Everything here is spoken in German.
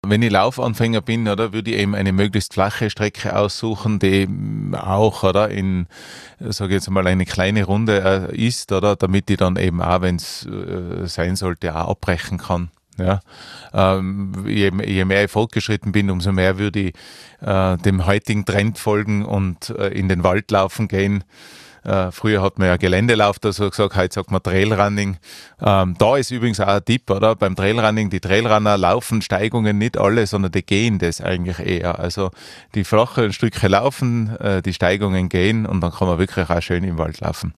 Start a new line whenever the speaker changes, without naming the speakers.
Wenn ich Laufanfänger bin, oder, würde ich eben eine möglichst flache Strecke aussuchen, die auch, oder, sage ich jetzt mal, eine kleine Runde ist, oder, damit ich dann eben auch, wenn es sein sollte, auch abbrechen kann. Ja. Je mehr ich fortgeschritten bin, umso mehr würde ich dem heutigen Trend folgen und in den Wald laufen gehen. Früher hat man ja Geländelauf da so gesagt, heute sagt man Trailrunning. Da ist übrigens auch ein Tipp, oder? Beim Trailrunning, die Trailrunner laufen Steigungen nicht alle, sondern die gehen das eigentlich eher. Also die flachen Stücke laufen, die Steigungen gehen und dann kann man wirklich auch schön im Wald laufen.